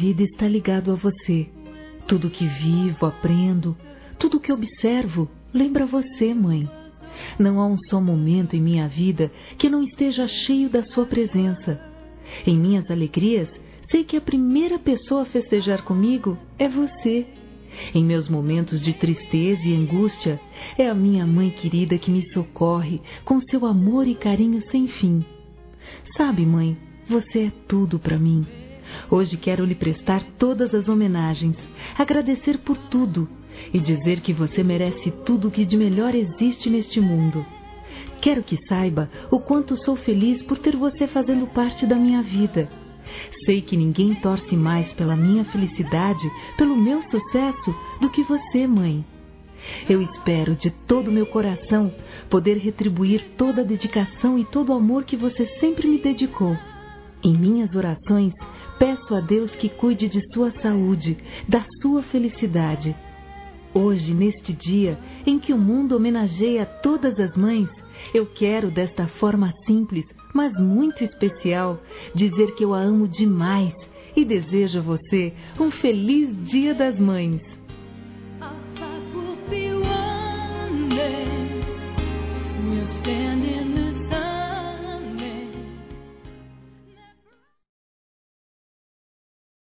vida está ligado a você. Tudo que vivo, aprendo, tudo que observo, lembra você, mãe. Não há um só momento em minha vida que não esteja cheio da sua presença. Em minhas alegrias, sei que a primeira pessoa a festejar comigo é você. Em meus momentos de tristeza e angústia, é a minha mãe querida que me socorre com seu amor e carinho sem fim. Sabe, mãe, você é tudo para mim. Hoje quero lhe prestar todas as homenagens, agradecer por tudo e dizer que você merece tudo o que de melhor existe neste mundo. Quero que saiba o quanto sou feliz por ter você fazendo parte da minha vida. Sei que ninguém torce mais pela minha felicidade, pelo meu sucesso, do que você, mãe. Eu espero de todo o meu coração poder retribuir toda a dedicação e todo o amor que você sempre me dedicou. Em minhas orações, peço a Deus que cuide de sua saúde, da sua felicidade. Hoje, neste dia em que o mundo homenageia todas as mães, eu quero, desta forma simples, mas muito especial, dizer que eu a amo demais e desejo a você um feliz Dia das Mães. I'll will be one day.